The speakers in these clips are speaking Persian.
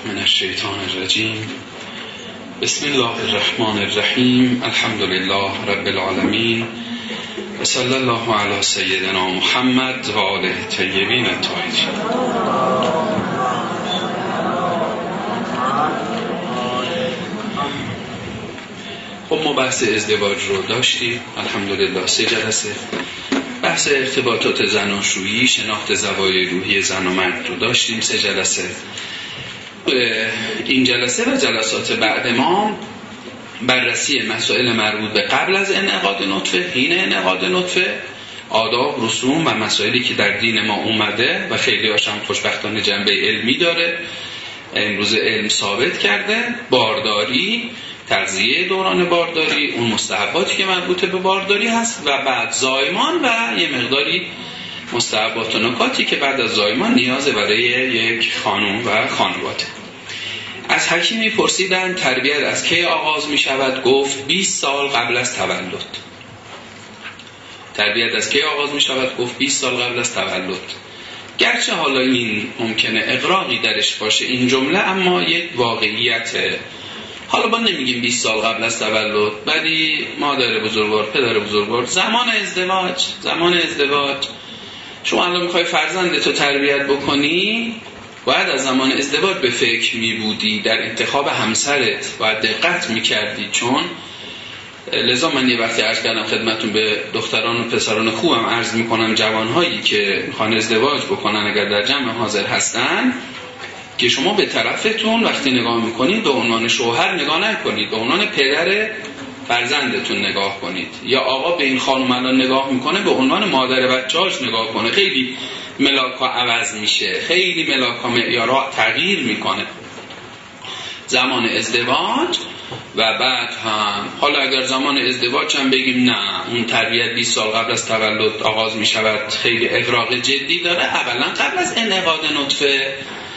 من الشیطان الرجیم. بسم الله الرحمن الرحیم. الحمد لله رب العالمین و صلی الله علی سیدنا محمد و آله الطیبین الطاهرین. خب ما بحث ازدواج رو داشتیم الحمدلله 3 جلسه. بحث ارتباطات زناشویی، شناخت زوایای روحی زن و مرد رو داشتیم 3 جلسه. این جلسه و جلسات بعد ما بررسی مسائل مربوط به قبل از انعقاد نطفه، حین انعقاد نطفه، آداب، رسوم و مسائلی که در دین ما اومده و خیلی هاشم خوشبختانه جنبه علمی داره، امروز علم ثابت کرده. بارداری، تغذیه دوران بارداری، اون مستحباتی که مربوط به بارداری هست و بعد زایمان و یه مقداری مستحبات و نکاتی که بعد از زایمان نیازه برای یک خانم و خانواده. از حکیمی پرسیدن تربیت از کی آغاز می شود؟ گفت 20 سال قبل از تولد. تربیت از کی آغاز می شود؟ گفت 20 سال قبل از تولد. گرچه حالا این ممکنه اغراقی درش باشه این جمله، اما یک واقعیته. حالا ما نمیگیم 20 سال قبل از تولد، ولی مادر بزرگوار، پدر بزرگوار، زمان ازدواج شما الان میخوای فرزندتو تربیت بکنی، باید از زمان ازدواج به فکر میبودی، در انتخاب همسرت باید دقت میکردی. چون لذا من یه وقتی عرض کردم خدمتون به دختران و پسران خوبم عرض میکنم، جوانهایی که میخوان ازدواج بکنن اگر در جمع حاضر هستن، که شما به طرفتون وقتی نگاه میکنید به عنوان شوهر نگاه نکنید، به عنوان پدر فرزندتون نگاه کنید. یا آقا به این خانم الان نگاه میکنه به عنوان مادر بچه‌هاش نگاه کنه. خیلی ملاکا عوض میشه، خیلی ملاکا معیارها تغییر میکنه زمان ازدواج. و بعد هم حالا اگر زمان ازدواج هم بگیم نه اون تربیت 20 سال قبل از تولد آغاز میشود، خیلی اغراق جدی داره. اولا قبل از انعقاد نطفه،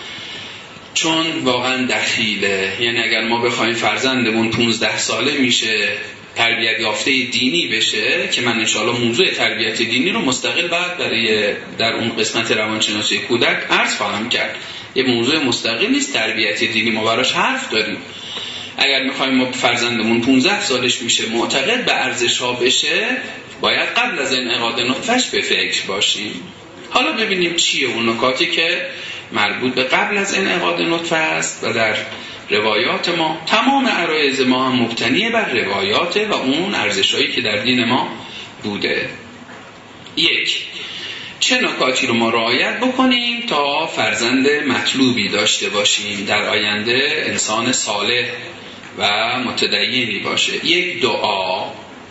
چون واقعا دخیله. یعنی اگر ما بخوایم فرزندمون 15 ساله میشه تربیت یافته دینی بشه، که من انشاءالله موضوع تربیت دینی رو مستقل بعد برای در اون قسمت روانشناسی کودک عرض خواهم کرد، یه موضوع مستقل نیست تربیت دینی، ما براش حرف داریم. اگر میخوایم ما فرزندمون 15 سالش میشه معتقد به ارزش‌ها بشه، باید قبل از انعقاد نطفه‌اش به فکر باشیم. حالا ببینیم چیه اون نکاتی که مربوط به قبل از انعقاد نطفه است. و در روایات ما، تمام عرایض ما هم مبتنی بر روایات و اون ارزش‌هایی که در دین ما بوده. 1. چه نکاتی رو ما رعایت بکنیم تا فرزند مطلوبی داشته باشیم، در آینده انسان صالح و متدینی باشه؟ 1. دعا.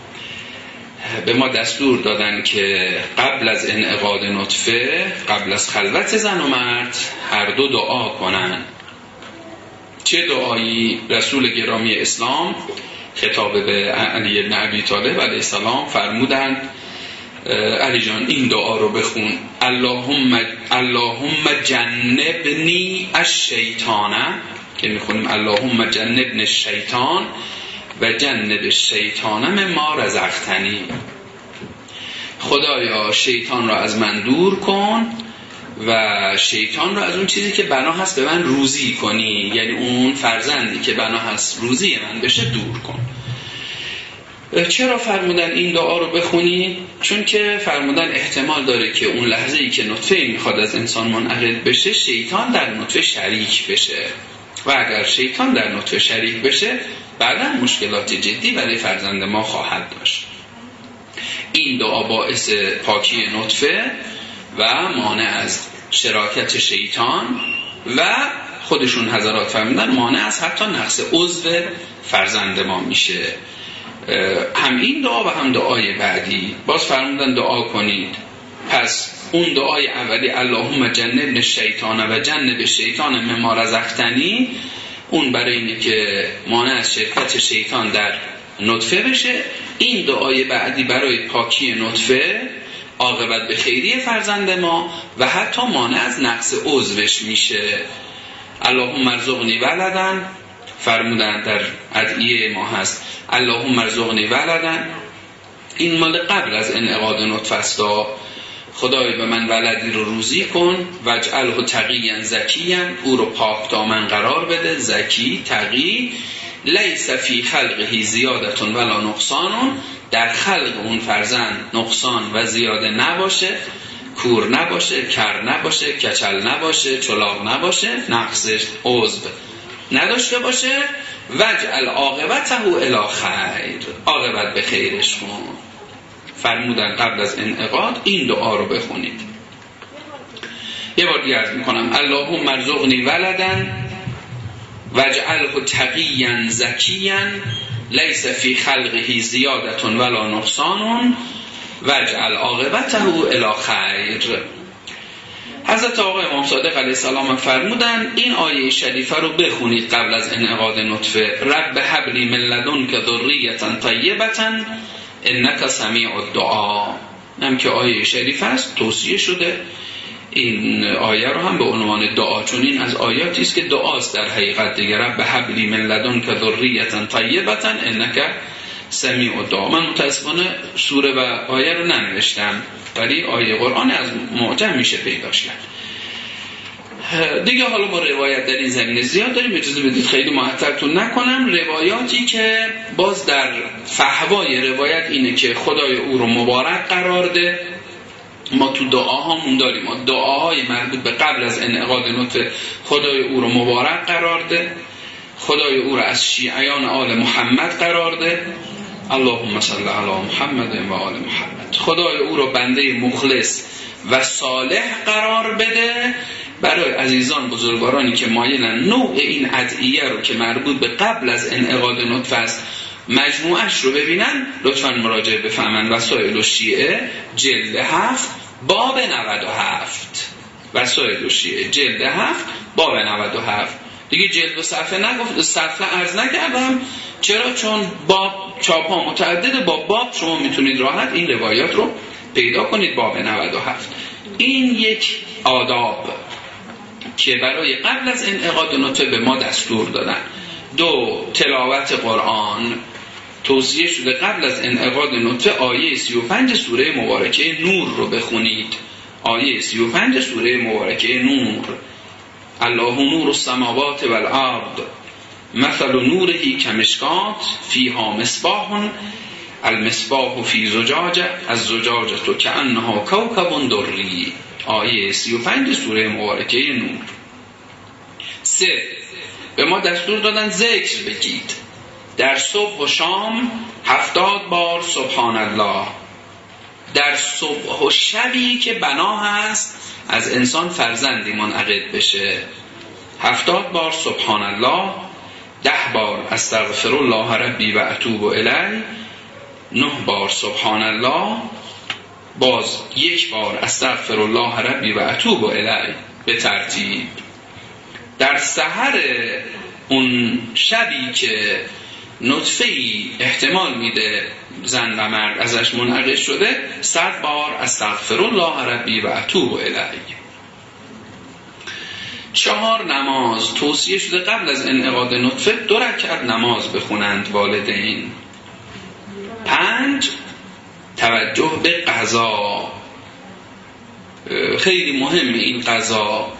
به ما دستور دادن که قبل از انعقاد نطفه، قبل از خلوت زن و مرد، هر دو دعا کنن. چه دعایی؟ رسول گرامی اسلام خطاب به علی بن ابی طالب علیه السلام فرمودند علی جان این دعا رو بخون: اللهم جنبنی الشیطان، که میخونیم اللهم جنبنی الشیطان و جنب الشیطان مما رزقتنی. خدایا شیطان را از من دور کن و شیطان را از اون چیزی که بنا هست به من روزی کنی، یعنی اون فرزندی که بنا هست روزی من بشه دور کن. چرا فرمودن این دعا رو بخونی؟ چون که فرمودن احتمال داره که اون لحظه‌ای که نطفه میخواد از انسان منعقد بشه، شیطان در نطفه شریک بشه، و اگر شیطان در نطفه شریک بشه بعداً مشکلات جدی برای فرزند ما خواهد داشت. این دعا باعث پاکی نطفه و مانع از شراکت شیطان و خودشون حضرات فرمودن مانع از حتی نقص عضو فرزند ما میشه. هم این دعا و هم دعای بعدی باز فرمودن دعا کنید. پس اون دعای اولی اللهم جنبنی الشیطان و جنب الشیطان مما رزقتنی، اون برای اینه که مانع از شرکت شیطان در نطفه بشه. این دعای بعدی برای پاکی نطفه، عاقبت به خیری فرزند ما و حتی مانع از نقص عضوش میشه. اللهم ارزقنی ولدن، فرمودن در ادعیه ما هست اللهم ارزقنی ولدن، این مال قبل از انعقاد نطفه است. خدای به من ولدی رو روزی کن، واجعله تقیا زکیا، او رو پاک دامن قرار بده، زکی تقی، لیس فی خلقه زیادت ولا نقصان، در خلق اون فرزند نقصان و زیاده نباشه، کور نباشه، کر نباشه، کچل نباشه، چلاق نباشه، نقصش عضو نداشته باشه، واجعل عاقبته الی خیر، عاقبت به خیرش کن. فرمودن قبل از انعقاد این دعا رو بخونید. یه بار دیگه عرض میکنم: اللهم ارزقنی ولدا واجعله تقیا زکیا لیس فی خلقه زیادت ولا نقصان واجعل عاقبته الی خیر. حضرت آقا امام صادق علیه السلام فرمودن این آیه شریفه رو بخونید قبل از انعقاد نطفه: رب هب لی من لدنک ذریة طیبة انک سمیع الدعا. هم که آیه شریف است، توصیه شده این آیه رو هم به عنوان دعا، چون این از آیاتی است که دعاست در حقیقت دیگه. رب هب لی من لدنک ذریة طیبة انک سمیع الدعا. من متاسفانه سوره و آیه رو ننوشتم، ولی آیه قرآن از معجم میشه پیداش کرد دیگه. حالا ما روایت در این زمینه زیاد داریم، اجازه بدید خیلی معطلتون نکنم. روایاتی که باز در فحوای روایت اینه که خدای او رو مبارک قرار ده. ما تو دعاهامون داریم، ما دعاهای مربوط به قبل از انعقاد نطفه: خدای او رو مبارک قرار ده، خدای او رو از شیعیان آل محمد قرار ده، اللهم صل علی محمد و آل محمد، خدای او رو بنده مخلص و صالح قرار بده. برای عزیزان بزرگوارانی که مایلن نوع این ادعیه رو که مربوط به قبل از انعقاد نطفه است مجموعش رو ببینن، لطفاً مراجعه بفهمن. وسائل الشیعه جلد 7 باب 97. وسائل الشیعه جلد 7 باب 97. دیگه جلد و صفحه نگفت، صفحه عرض نکردم. چرا؟ چون باب چاپ‌ها متعدده، با باب شما میتونید راحت این روایات رو پیدا کنید. باب 97 این یک آداب که برای قبل از انعقاد نطفه به ما دستور دادن. 2 تلاوت قرآن. توصیه شده قبل از انعقاد نطفه آیه 35 سوره مبارکه نور رو بخونید. آیه 35 سوره مبارکه نور: الله نور السماوات والارض مثل نوره کمشکات فیها مصباح المصباح فی زجاجه الزجاجه کأنها کوکب دری. آیه 35 سوره مبارکه نور. 3 به ما دستور دادن ذکر بگید در صبح و شام 70 بار سبحان الله. در صبح و شبی که بنا هست از انسان فرزندی منعقد بشه 70 بار سبحان الله، 10 بار استغفر الله ربی و اتوب الیه، 9 بار سبحان الله، باز 1 بار استغفر الله ربی و اتوب الیه به ترتیب. در سحر اون شبی که نطفه‌ای احتمال میده زن و مرد ازش منعقد شده 100 بار استغفر الله ربی و اتوب الیه. 4 نماز توصیه شده قبل از انعقاد نطفه 2 رکعت نماز بخونند والدین. 5 توجه به قضا. خیلی مهمه این قضا،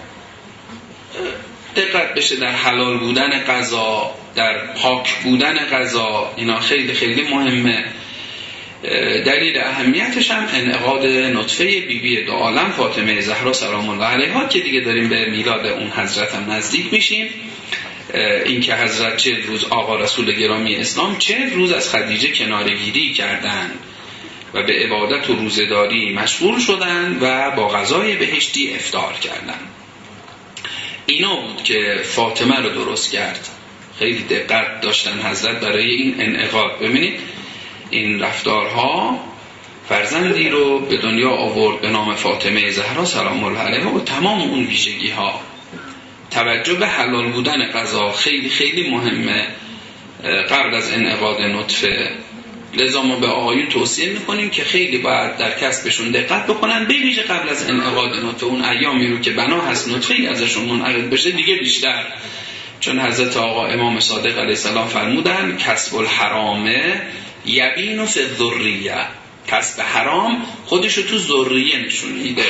دقت بشه در حلال بودن قضا، در پاک بودن قضا، اینا خیلی خیلی مهمه. دلیل اهمیتش هم انعقاد نطفه بیبی دو عالم فاطمه زهرا سلام الله علیها که دیگه داریم به میلاد اون حضرت هم نزدیک میشیم. این که حضرت 40 روز آقا رسول گرامی اسلام 40 روز از خدیجه کنارگیری کردند و به عبادت و روزه‌داری مشغول شدند و با غذای بهشتی افطار کردند. اینا بود که فاطمه رو درست کرد. خیلی دقت داشتن حضرت برای این انعقاد. ببینید این رفتارها فرزندی رو به دنیا آورد به نام فاطمه زهرا سلام الله علیها و تمام اون ویژگی ها. توجه به حلال بودن غذا خیلی خیلی مهمه قبل از انعقاد نطفه. لذا ما به آقایون توصیه میکنیم که خیلی باید در کسبشون دقت بکنن، به ویژه قبل از انعقاد نطفه. اون ایامی رو که بنا هست نطفه‌ای ازشون منعقد بشه دیگه بیشتر، چون حضرت آقا امام صادق علیه السلام فرمودن کسب الحرام یبین فی الذریه، کسب حرام خودشو تو ذریه نشون میده.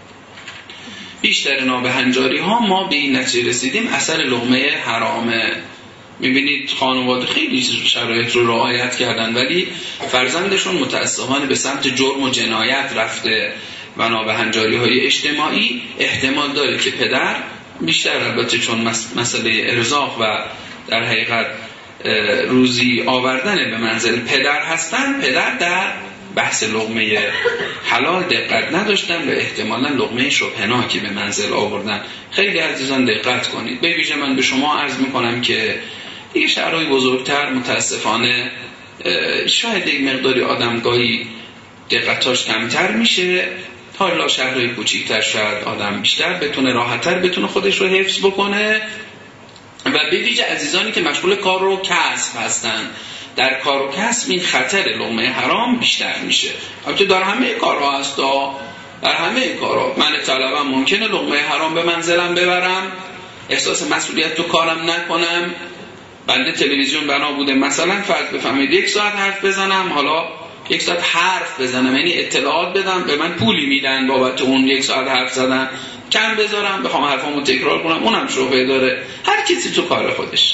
بیشتر نابهنجاری ها ما به این نتیجه رسیدیم اثر لقمه حرامه. میبینید خانواده خیلی شرایط رو رعایت کردن ولی فرزندشون متاسفانه به سمت جرم و جنایت رفته و نابهنجاری های اجتماعی احتمال داره که پدر بیشتر، البته چون مسئله ارزاق و در حقیقت روزی آوردن به منزل پدر هستن، پدر در بحث لقمه حلال دقت نداشتن و احتمالاً لقمه شبهناکی به منزل آوردن. خیلی عزیزان دقت کنید. به ویژه من به شما عرض میکنم که دیگه شهرهای بزرگتر متاسفانه شاید یک مقداری آدمگاهی دقتاش کمتر میشه، حالا شهرهای کوچیکتر شاید آدم بیشتر بتونه راحت‌تر بتونه خودش رو حفظ بکنه. و به ویژه عزیزانی که مشغول کار و کسب هستن، در کار و کسب این خطر لقمه حرام بیشتر میشه. البته در همه کارها هست، در همه کارها من طلبم ممکنه لقمه حرام به منزلم ببرم، احساس مسئولیت تو کارم نکنم. بنده تلویزیون بنا بوده مثلا فرض بفهمید 1 ساعت حرف بزنم، حالا 1 ساعت حرف بزنم یعنی اطلاعات بدم، به من پولی میدن بابت اون 1 ساعت حرف زدن، کم بذارم بخوام حرفامو تکرار کنم اونم شعبه داره. هر کسی تو کار خودش.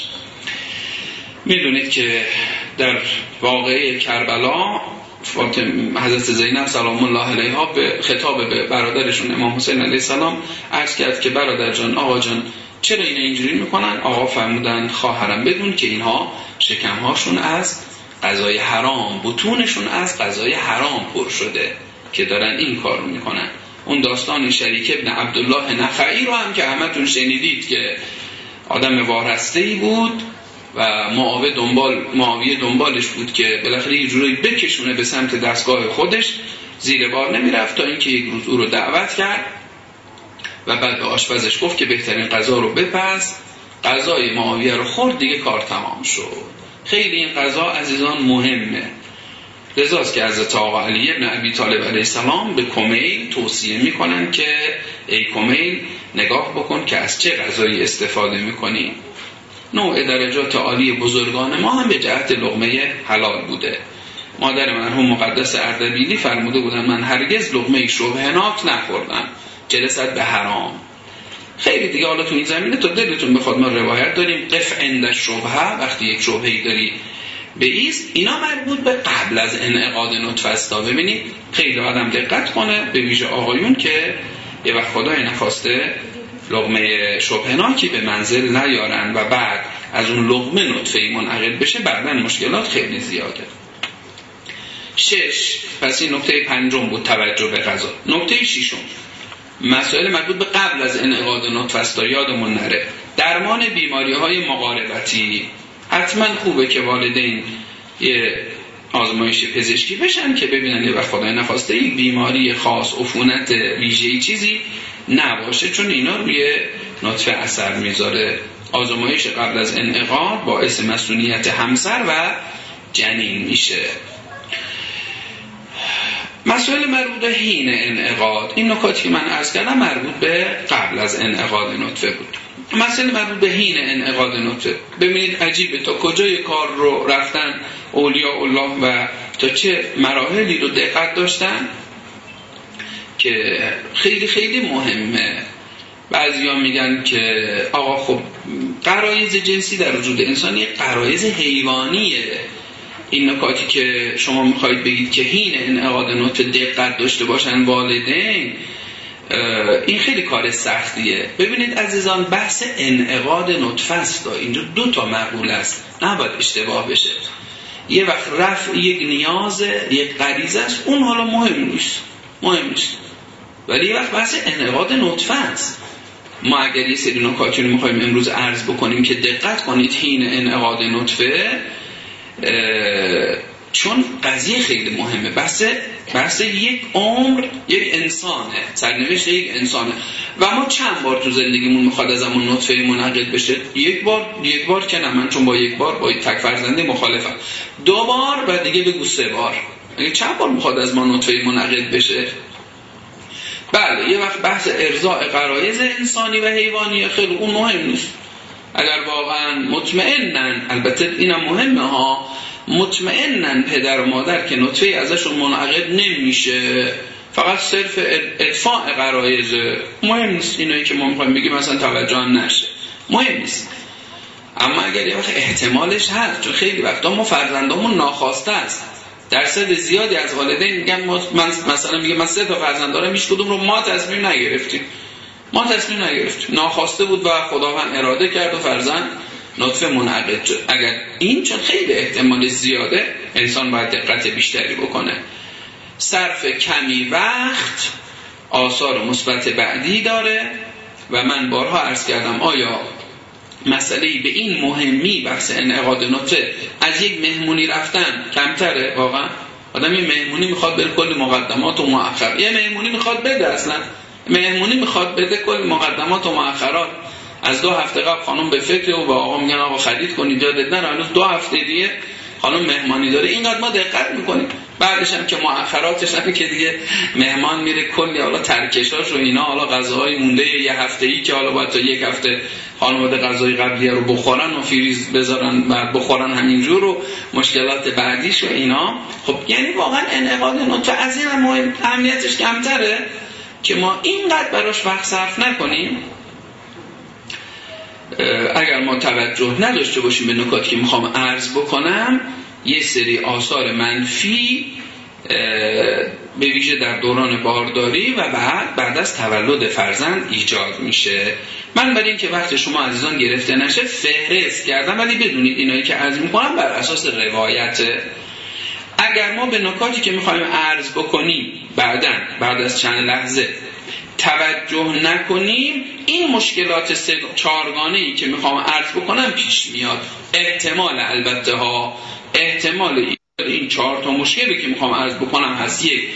میدونید که در واقعه کربلا حضرت زینب سلام الله علیها به خطاب به برادرشون امام حسین علیه السلام عرض کرد که برادر جان، آقا جان، چرا اینا اینجوری میکنن؟ آقا فرمودن خواهرم بدون که اینها شکمهاشون از غذای حرام، بطونشون از غذای حرام پر شده که دارن این کار رو میکنن. اون داستان شریک ابن عبدالله نخعی رو هم که همتون شنیدید که آدم وارسته‌ای بود و معاویه دنبالش بود که بالاخره یه جوری بکشونه به سمت دستگاه خودش، زیر بار نمیرفت تا اینکه یک روز او رو دعوت کرد و بعد به آشپزش گفت که بهترین غذا رو بپز. غذای معاویه رو خورد، دیگه کار تمام شد. خیلی این غذا عزیزان مهمه. لذاست که حضرت آقا علی ابن ابی طالب علیه السلام به کمیل توصیه میکنن که ای کمیل نگاه بکن که از چه غذایی استفاده میکنی. نوع درجات عالی بزرگان ما هم به جهت لقمه حلال بوده. مادر مرحوم مقدس اردبیلی فرموده بودن من هرگز لقمه شبهناک نخوردم، جلست به حرام. خیلی دیگه حالا تو این زمینه تا دلتون بخواد ما روایت داریم قف عند شبهه، وقتی یک شبهه‌ای داری بایست. اینا مربوط به قبل از انعقاد نطفه است. ببینید خیلی آدم دقت کنه، به ویژه آقایون که یه وقت خدای نخواسته لقمه شبهناکی به منزل نیارن و بعد از اون لقمه نطفه منعقد بشه، بعداً مشکلات خیلی زیاده. 6. پس این نکته 5 بود، توجه به غذا. نکته 6 مسائل مربوط به قبل از انعقاد نطفه است. یادمون نره درمان بیماری‌های مقاربتی. حتما خوبه که والدین یه آزمایش پزشکی بشن که ببینن یه وقت خدای نخواسته یک بیماری خاص، عفونت ویژه‌ای چیزی نباشه، چون اینا روی نطفه اثر میذاره. آزمایش قبل از انعقاد باعث مسئولیت همسر و جنین میشه. مسئله مربوط به حین انعقاد، این نکاتی که من عرض کردم مربوط به قبل از انعقاد نطفه بود. مسئله مربوط به حین انعقاد نطفه، ببینید عجیبه تا کجای کار رو رفتن اولیاء الله و تا چه مراحلی رو دقت داشتن که خیلی خیلی مهمه. بعضیا میگن که آقا خب غرایز جنسی در وجود انسان یک غرایز حیوانیه. این نکاتی که شما میخواید بگید که حین انعقاد نطفه دقت داشته باشن والدین، این خیلی کار سختیه. ببینید عزیزان بحث انعقاد نطفه است، اینجا 2 تا مقوله است، نباید اشتباه بشه. یه وقت رفع یک نیاز، یک غریزه است، اون حالا مهم نیست، ولی یه وقت بحث انعقاد نطفه است. ما اگر یه سری نکاتی رو میخوایم امروز عرض بکنیم که دقت کنید حین انعقاد نطفه، چون قضیه خیلی مهمه. بحث یک عمر، یک انسانه، سرنوشت یک انسانه و ما چند بار تو زندگیمون میخواد از همون نطفه منعقد بشه؟ یک بار که نه، من چون با یک بار با تک فرزنده مخالفم. 2 بار بعد دیگه بگو 3 بار. اگه چند بار میخواد از ما نطفه منعقد بشه؟ بله یه وقت بحث ارضاء غرایز انسانی و حیوانی خیلی اون مهم نیست. اگر واقعا مطمئنن، البته اینم مهمه ها، مطمئنن پدر و مادر که نطفه ازشون منعقد نمیشه، فقط صرف ادفاع غرایز، مهم نیست اینایی که ما میخوایم بگیم مثلا توجه هم نشه، مهم نیست. اما اگر یه وقت احتمالش هست، چون خیلی وقتا ما فرزندامون ناخواسته است، درصد زیادی از والدین میگن من مثلا میگم من 3 تا فرزند دارم، هیچ کدوم رو ما تصمیم نگرفتیم، ناخواسته بود و خداوند اراده کرد و فرزند نطفه منعقد شد. اگر این چون خیلی احتمال زیاده، انسان باید دقت بیشتری بکنه. صرف کمی وقت آثار مثبت بعدی داره و من بارها عرض کردم آیا مسئله‌ای به این مهمی بحث انعقاد نطفه از یک مهمونی رفتن کمتره؟ واقعا آدم یه مهمونی میخواد بره کل مقدمات و مؤخرات، یه مهمونی میخواد بده، اصلا مهمونی میخواد بده کل مقدمات و مؤخرات. از 2 هفته قبل خانم به فکر و با آقا میگن آقا خرید کنید یادت نره، هنوز 2 هفته دیگه خانم مهمانی داره، اینقدر ما دقت میکنیم. بعدش هم که مؤخراتش هم که دیگه مهمان میره کلی حالا ترکشاش و اینا، حالا غذاهای مونده یه هفته‌ای که حالا باید تا 1 هفته خانواده غذای قبلیه رو بخورن و فریز بذارن بعد بخورن همینجور، و مشکلات بعدیش و اینا. خب یعنی واقعا انعقاد نطفه از این مهم اهمیتش کمتره که ما اینقدر براش وقت صرف نکنیم. اگر ما توجه نداشته باشیم به نکاتی که میخوام عرض بکنم، یه سری آثار منفی به ویژه در دوران بارداری و بعد از تولد فرزند ایجاد میشه. من برای اینکه وقت شما عزیزان گرفته نشه فهرست کردم، ولی بدونید اینایی که عرض میکنم بر اساس روایته. اگر ما به نکاتی که میخوایم عرض بکنیم بعد از چند لحظه توجه نکنیم، این مشکلات 4 گانه‌ای که میخوام عرض بکنم پیش میاد. احتمال این 4 تا مشکلی که میخوام عرض بکنم هست. 1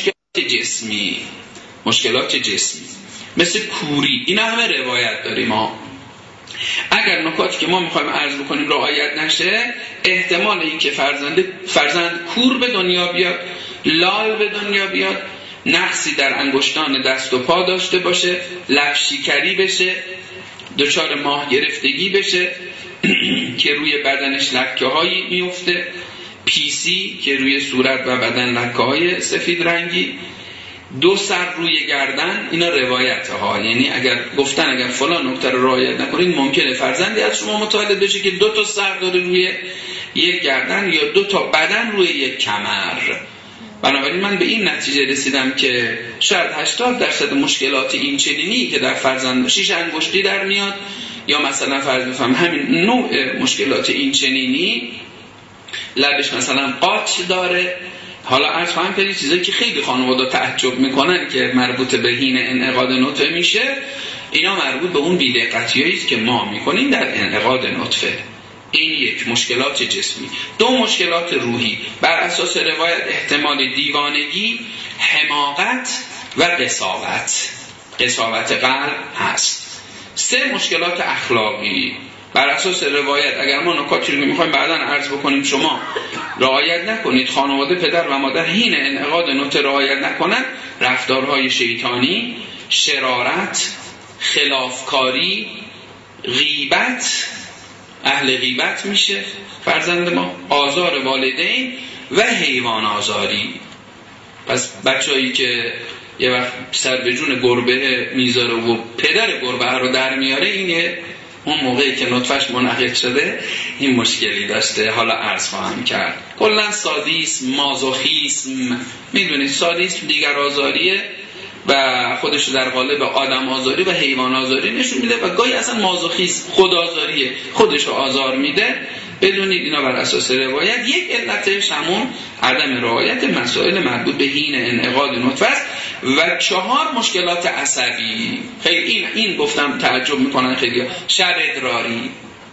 مشکلات جسمی مثل کوری، اینا همه روایت داریم ما. اگر نکاتی که ما میخوایم عرض بکنیم رعایت نشه، احتمال این که فرزند کور به دنیا بیاد، لال به دنیا بیاد، نقصی در انگشتان دست و پا داشته باشه، لب شکری بشه، دچار ماه گرفتگی بشه که روی بدنش لکه هایی میفته، پیسی که روی صورت و بدن لکه های سفید رنگی، 2 سر روی گردن. اینا روایت ها، یعنی اگر فلان نکته رو رعایت نکنید ممکنه فرزندی از شما متولد بشه که 2 تا سر داره روی یک گردن یا 2 تا بدن روی یک کمر. بنابراین من به این نتیجه رسیدم که شاید 80% مشکلات این چنینی که در فرزند 6 انگشتی در میاد، یا مثلا فرض بفهم همین نوع مشکلات این چنینی، لبش مثلا قاچ داره. حالا عرض خواهم کنید چیزایی که خیلی خانواده تعجب میکنن که مربوط به حین انعقاد نطفه میشه، اینا مربوط به اون بی‌دقتیایی است که ما میکنیم در انعقاد نطفه. این 1 مشکلات جسمی. 2 مشکلات روحی، بر اساس روایت احتمال دیوانگی، حماقت و قساوت قلب هست. 3 مشکلات اخلاقی، بر اساس روایت اگر ما نکاتی رو میخوایم بعداً عرض بکنیم شما رعایت نکنید، خانواده پدر و مادر حین انعقاد نطفه رعایت نکنن، رفتارهای شیطانی، شرارت، خلافکاری، غیبت، اهل غیبت میشه فرزند ما، آزار والدین و حیوان آزاری. پس بچه‌ای که یه وقت سر به جون گربه میذاره و پدر گربه رو در میاره، اینه اون موقعی که نطفهش منعقد شده این مشکلی داشته. حالا عرض خواهم کرد کلا سادیسم، مازوخیسم، میدونید سادیسم دیگر آزاریه و خودش در قالب آدم آزاری و حیوان آزاری نشون میده، و گاهی اصلا مازوخیسم خودآزاریه، خودش رو آزار میده. بدونید اینا بر اساس روایت. 1 علتش همون عدم رعایت مسائل مربوط به حین انعقاد نطفه است. و 4 مشکلات عصبی. خیلی این گفتم تعجب میکنن خیلی، شر ادراری.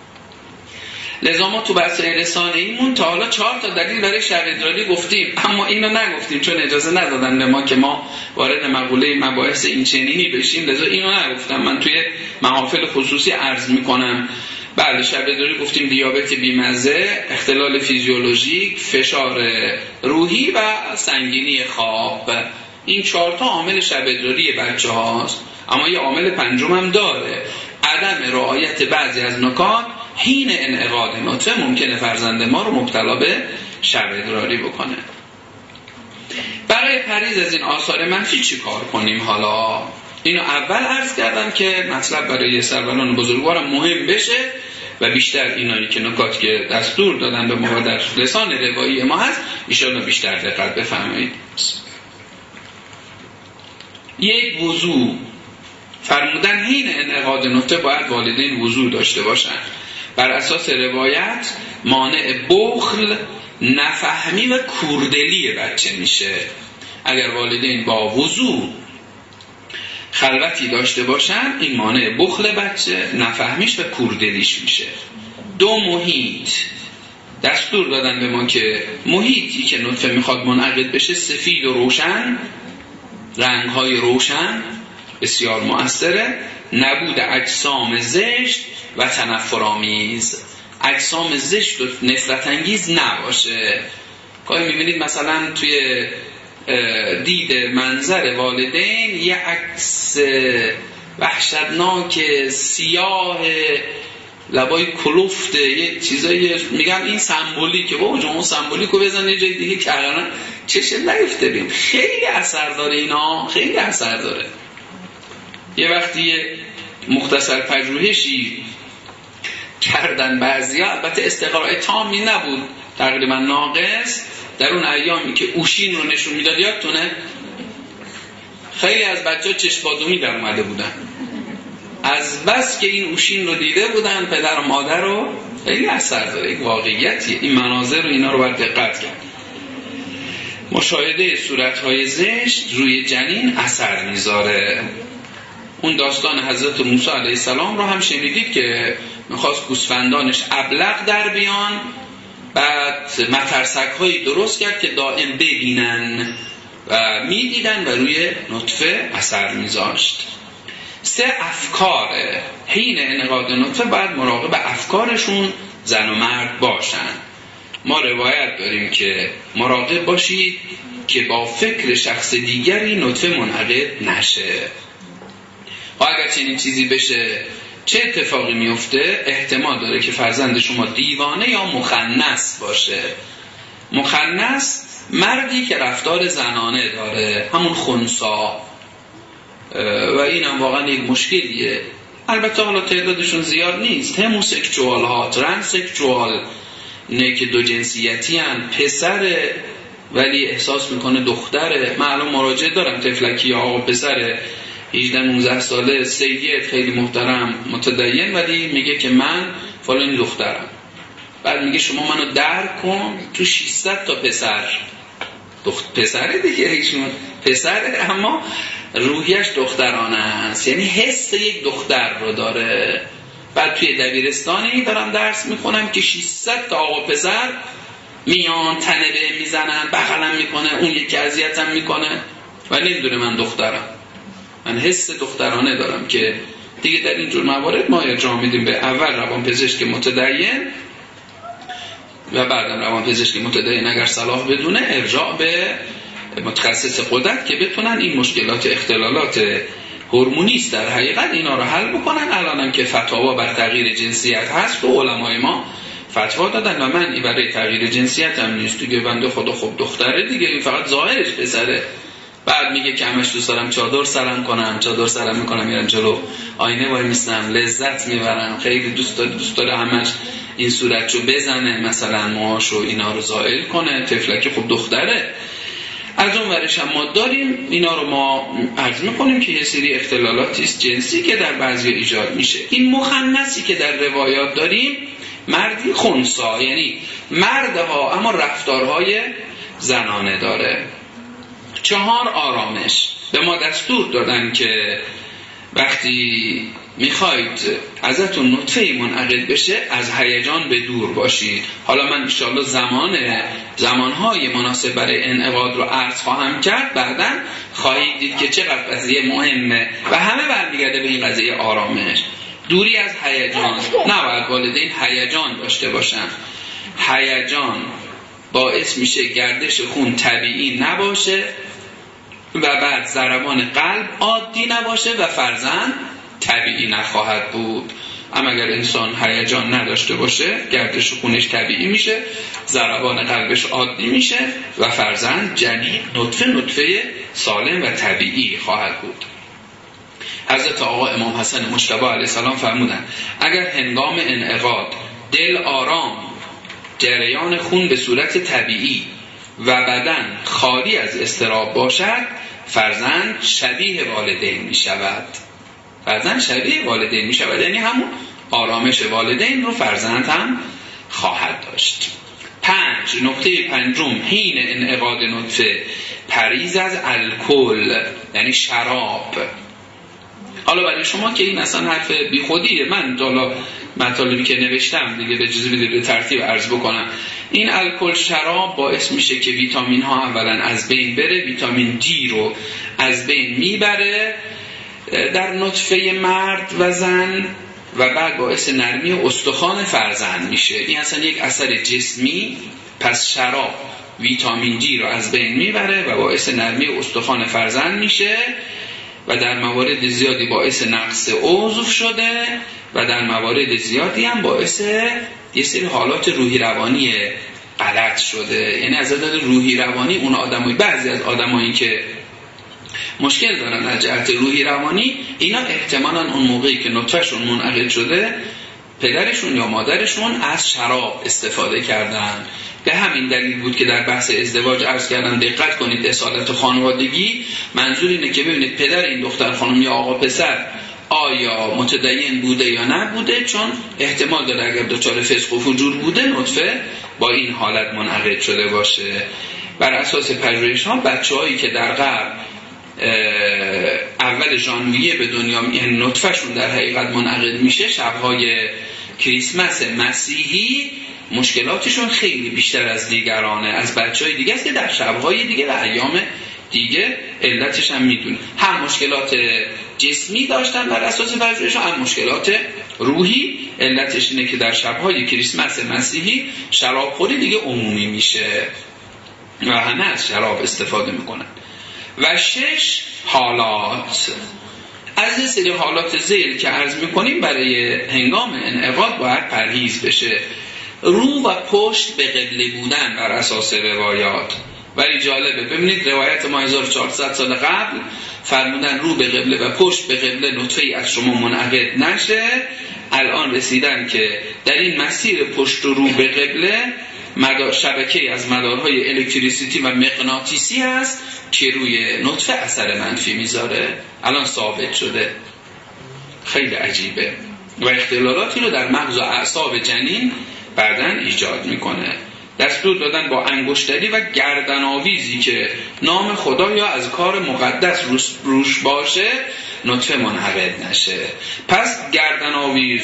لذا ما تو بحث رسانه‌ایمون تا حالا 4 تا دلیل برای شر ادراری گفتیم، اما اینو نگفتیم چون اجازه ندادن به ما که ما وارد مقوله مباحث این چنینی بشیم، لذا اینو نگفتم. من توی محافل خصوصی عرض میکنم. بله، شر ادراری گفتیم دیابت بیمزه، اختلال فیزیولوژیک، فشار روحی و سنگینی خواب. این 4 تا عامل شر ادراری بچه‌هاست. اما یه عامل 5م هم داره، عدم رعایت بعضی از نکات حین انعقاد نطفه ممکنه فرزند ما رو مبتلا به شب ادراری بکنه. برای پرهیز از این آثار منفی چی کار کنیم؟ حالا اینو اول عرض کردم که مطلب برای سروران بزرگوارم مهم بشه و بیشتر اینایی که نکاتی که دستور دادن به ما در لسان روایی ما هست ایشالا بیشتر دقت بفرمایید. یک وضو فرمودن حین انعقاد نطفه باید والدین وضو داشته باشن. بر اساس روایت مانع بخل، نفهمی و کوردلی بچه میشه. اگر والدین با وضو خلوتی داشته باشن این مانع بخل بچه، نفهمیش و کوردلیش میشه. دو، محیط. دستور دادن به ما که محیطی که نطفه میخواد منعقد بشه سفید و روشن، رنگهای روشن بسیار مؤثره. نبود اجسام زشت و تنفرآمیز، اجسام زشت و نفرت انگیز نباشه. گاهی میبینید مثلا توی دید منظر والدین یه عکس وحشتناک سیاه لبای کلفت یه چیزایی میگن این سمبولیکه. بابا جون اون سمبولیکو بزن یه جای دیگه که الان چشه نیفته بیم. خیلی اثر داره اینا، خیلی اثر داره. یه وقتی مختصر پژوهشی کردن بعضیا، البته استقراء تامی نبود، تقریبا ناقص، در اون ایامی که اوشین رو نشون میداد یادتونه خیلی از بچه‌ها چشم‌بادومی در اومده بودن از بس که این اوشین رو دیده بودن. پدر و مادر رو خیلی اثر داره، یک واقعیتیه. این مناظر رو اینا رو باید دقت کرد. مشاهده صورت‌های زشت روی جنین اثر میذاره. اون داستان حضرت موسی علیه السلام رو هم شنیدید که میخواست گوسفندانش ابلق در بیان، بعد مترسک‌هایی درست کرد که دائم ببینن و میدیدن و روی نطفه اثر میذاشت. 3، افکار. حین انعقاد نطفه باید مراقب افکارشون زن و مرد باشن. ما روایت داریم که مراقب باشید که با فکر شخص دیگری نطفه منعقد نشه. و اگر چنین چیزی بشه چه اتفاقی میفته؟ احتمال داره که فرزند شما دیوانه یا مخنث باشه. مخنث مردی که رفتار زنانه داره، همون خنثا، و این هم واقعا یک مشکلیه. البته حالا تعدادشون زیاد نیست. هموسکسوال ها، ترانسکسوال، نه که دو جنسیتی هن، پسره ولی احساس میکنه دختره. معلوم مراجعه دارم تفلکی ها و پسره 18-19 ساله، سید خیلی محترم متدین، ولی میگه که من فلان دخترم. بعد میگه شما منو درک کن، تو 600 تا پسر پسره دیگه، ایشون پسره اما روحیش دخترانه است، یعنی حس یک دختر رو داره. بعد توی دبیرستانی دارم درس میخونم که 600 تا آقا پسر میان تنبه میزنن، بغلم میکنه، اون یکی اذیتم میکنه و نمیدونه من دخترم. من حس دخترانه دارم که دیگه در اینجور موارد ما ارجاع میدیم به اول روانپزشک متدین و بعدم روانپزشک متدین اگر صلاح بدونه ارجاع به متخصص قدرت که بتونن این مشکلات اختلالات هورمونی است در حقیقت اینا رو حل بکنن. الانم که فتاوا بر تغییر جنسیت هست و علمای ما فتوا دادن و من این برای تغییر جنسیت هم نیست دیگه، بنده خدا خب دختره دیگه، این فقط ظاهرش پسره. بعد میگه که همش دوست دارم چادر سرم کنم، چادر سرم میکنم میرم جلو آینه وای میستم لذت میبرم، خیلی دوست داره همش این صورتشو بزنه، مثلا موهاشو اینا رو زائل کنه. تفلکی خب دختره. از اون ورش هم ما داریم اینا رو ما عرض میکنیم که یه سری اختلالاتی است جنسی که در بعضی ایجاد میشه. این مخنثی که در روایات داریم مردی خنثا، یعنی مردها اما رفتارهای زنانه داره. 4، آرامش. به ما دستور دادن که وقتی میخواید ازتون نطفه منعقد بشه از هیجان به دور باشید. حالا من انشاءالله زمانهای مناسب برای انعقاد رو عرض خواهم کرد، بعداً خواهید دید که چقدر قضیه مهمه و همه برمیگرده به این قضیه آرامش، دوری از هیجان. نباید والدین هیجان داشته باشن. هیجان باعث میشه گردش خون طبیعی نباشه و بعد ضربان قلب عادی نباشه و فرزند طبیعی نخواهد بود. اما اگر انسان هیجان نداشته باشه گردش خونش طبیعی میشه، ضربان قلبش عادی میشه و فرزند جنین نطفه سالم و طبیعی خواهد بود. حضرت آقا امام حسن مجتبی علیه السلام فرمودن اگر هنگام انعقاد دل آرام، جریان خون به صورت طبیعی و بدن خالی از اضطراب باشد، فرزند شبیه والدین می شود. فرزند شبیه والدین می شود، یعنی همون آرامش والدین رو فرزند هم خواهد داشت. 5 نکته پنجم، حین انعقاد نطفه پریز از الکل، یعنی شراب. حالا برای شما که این اصلا حرف بی خودیه، من حالا مطالبی که نوشتم دیگه به اجازه بدید به ترتیب عرض بکنم. این الکل، شراب باعث میشه که ویتامین ها اولا از بین بره، ویتامین دی رو از بین میبره در نطفه مرد و زن و بعد باعث نرمی استخوان فرزند میشه. این اصلا یک اثر جسمی. پس شراب ویتامین دی رو از بین میبره و باعث نرمی استخوان فرزند میشه و در موارد زیادی باعث نقص عضو شده و در موارد زیادی هم باعث یه سری حالات روحی روانی غلط شده. یعنی از نظر روحی روانی اون آدمای، بعضی از آدمایی که مشکل دارن از جهت روحی روانی، اینا احتمالاً اون موقعی که نطفهشون منعقد شده پدرشون یا مادرشون از شراب استفاده کردن. به همین دلیل بود که در بحث ازدواج عرض کردن دقت کنید، اصالت خانوادگی منظور اینه که ببینید پدر این دختر خانم یا آقا پسر آیا متدین بوده یا نبوده، چون احتمال داره اگر دچار فسق و فجور بوده نطفه با این حالت منعقد شده باشه. بر اساس پژوهش ها بچه‌هایی که در غرب اول ژانویه به دنیا میان نطفهشون در حقیقت منعقد میشه، شب‌های کریسمس مسیحی مشکلاتشون خیلی بیشتر از دیگرانه، از بچه‌های دیگه است که در شب‌های دیگه و ایام دیگه علتش هم میدونه. هم مشکلات جسمی داشتن بر اساس پژوهش، هم مشکلات روحی. علتش اینه که در شب‌های کریسمس مسیحی شرابخوری دیگه عمومی میشه و همه از شراب استفاده میکنن. و 6 حالات، از این سری حالات ذیل که عرض میکنیم برای هنگام انعقاد باید پرهیز بشه. رو و پشت به قبله بودن بر اساس روایات. ولی جالبه ببینید روایت ما 1400 سال قبل فرمودن رو به قبله و پشت به قبله نطفه‌ای از شما منعقد نشه. الان رسیدن که در این مسیر پشت و رو به قبله شبکه‌ای از مدارهای الکتریسیتی و مغناطیسی هست که روی نطفه اثر منفی میذاره. الان ثابت شده. خیلی عجیبه و اختلالاتی رو در مغز و اعصاب جنین بعداً ایجاد میکنه. دستور دادن با انگشتری و گردن آویزی که نام خدا یا از کار مقدس روش باشه نطفه منعقد نشه. پس گردن آویز،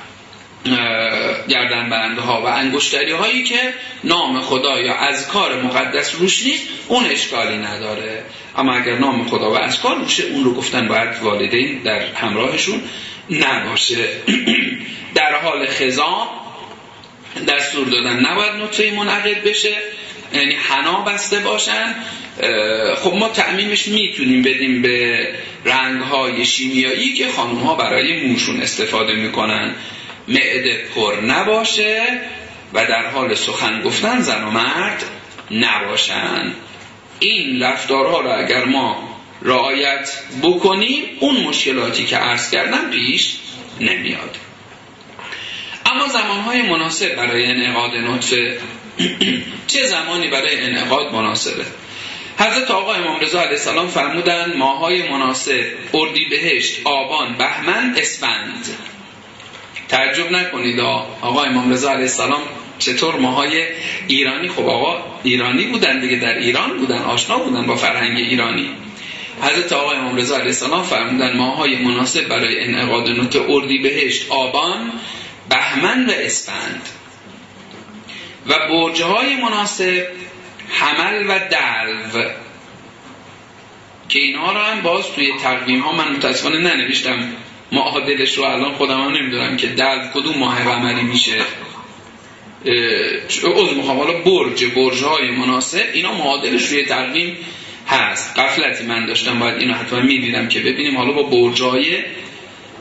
گردن بنده ها و انگشتری هایی که نام خدا یا از کار مقدس روش نیست اون اشکالی نداره، اما اگر نام خدا و از کار روشه اون رو گفتن باید والدین در همراهشون نباشه. در حال خضاب دستور دادن نباید نطفه منعقد بشه، یعنی حنا بسته باشن. خب ما تعمیمش میتونیم بدیم به رنگ‌های شیمیایی که خانم‌ها برای موشون استفاده میکنن. معده پر نباشه و در حال سخن گفتن زن و مرد نباشن. این رفتارها رو اگر ما رعایت بکنیم اون مشکلاتی که عرض کردم پیش نمیاد. اما زمانهای مناسب برای انعقاد نطفه چه زمانی برای انعقاد مناسبه؟ حضرت آقا امام رضا علیه السلام فرمودن ماهای مناسب اردیبهشت، آبان، بهمن، اسفند. تعجب نکنید آقا امام رضا علیه السلام چطور ماهای ایرانی، خب آقا ایرانی بودن دیگه، در ایران بودن، آشنا بودن با فرهنگ ایرانی. حضرت آقا امام رضا علیه السلام فرمودن ماهای مناسب برای انعقاد نطفه اردیبهشت، آبان، بهمن و اسفند. و برج‌های مناسب حمل و دلو که اینها رو هم باز توی تقویم ها من متاسفانه ننوشتم معادلش رو، الان خودم هم نمیدونم که دلو کدوم ماه قمری میشه. حالا برج‌های مناسب اینا معادلش روی